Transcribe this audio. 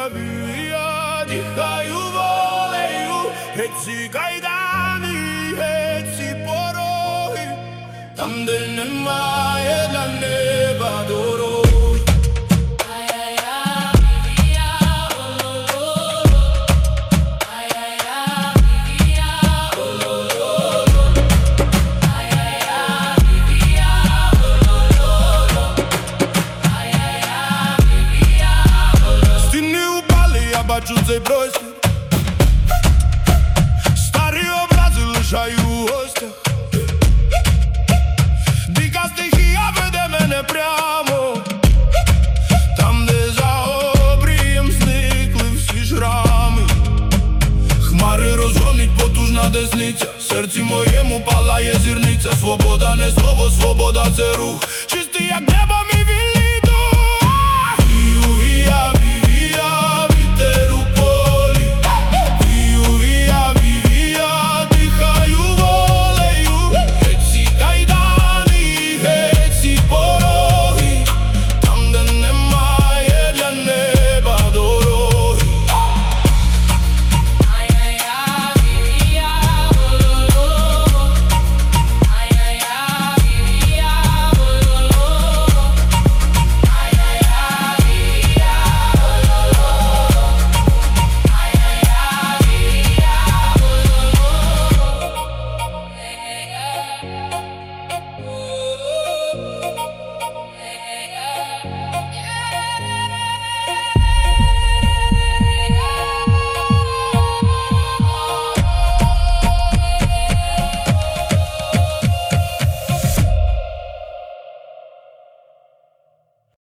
я дихаю волею, геть ці кайдани, геть ці пороги, там, де немає для неба дороги. Бачу цей простір, старі образи лишаю у гостях. Дика стихія веде мене прямо, там, де за обрієм зникли всі шрами. Хмари розгонить потужна десниця, в серці моєму палає зірниця. Свобода не слово, свобода це рух, чистий як небо.